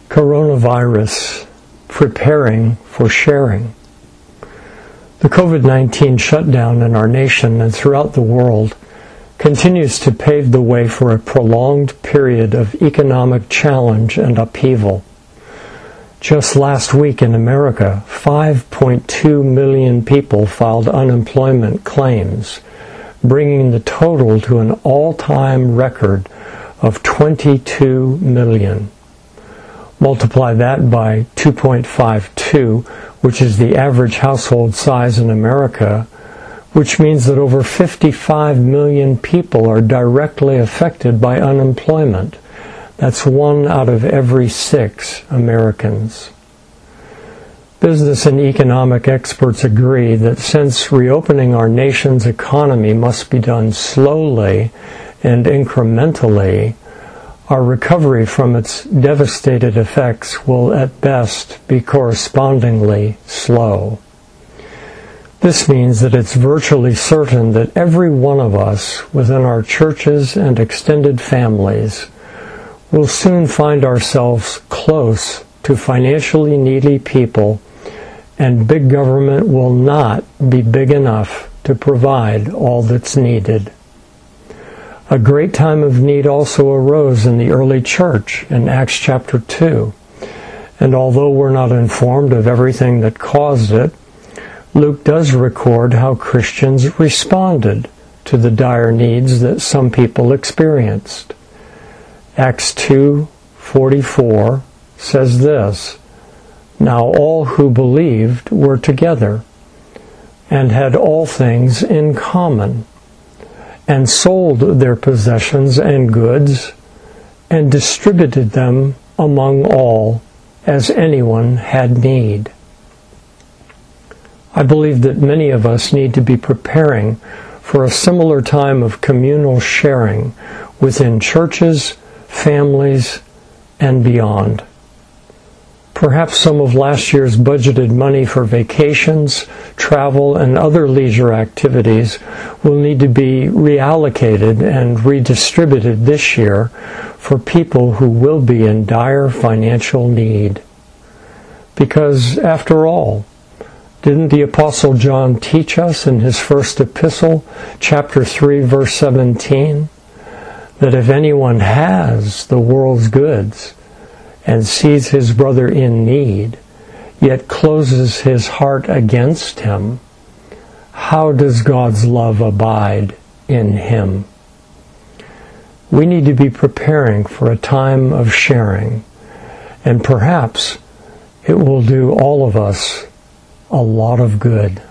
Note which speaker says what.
Speaker 1: Coronavirus, preparing for sharing. The COVID-19 shutdown in our nation and throughout the world continues to pave the way for a prolonged period of economic challenge and upheaval. Just last week in America, 5.2 million people filed unemployment claims, bringing the total to an all-time record of 22 million. Multiply that by 2.52, which is the average household size in America, which means that over 55 million people are directly affected by unemployment. That's 1 out of every 6 Americans. Business and economic experts agree that since reopening our nation's economy must be done slowly and incrementally, our recovery from its devastated effects will at best be correspondingly slow. This means that it's virtually certain that every one of us within our churches and extended families will soon find ourselves close to financially needy people, and big government will not be big enough to provide all that's needed. A great time of need also arose in the early church in Acts chapter 2. And although we're not informed of everything that caused it, Luke does record how Christians responded to the dire needs that some people experienced. Acts 2:44 says this, "Now all who believed were together, and had all things in common, and sold their possessions and goods, and distributed them among all, as anyone had need." I believe that many of us need to be preparing for a similar time of communal sharing within churches, families, and beyond. Perhaps some of last year's budgeted money for vacations, travel, and other leisure activities will need to be reallocated and redistributed this year for people who will be in dire financial need. Because, after all, didn't the Apostle John teach us in his first epistle, chapter 3, verse 17, that if anyone has the world's goods and sees his brother in need, yet closes his heart against him, how does God's love abide in him? We need to be preparing for a time of sharing, and perhaps it will do all of us a lot of good.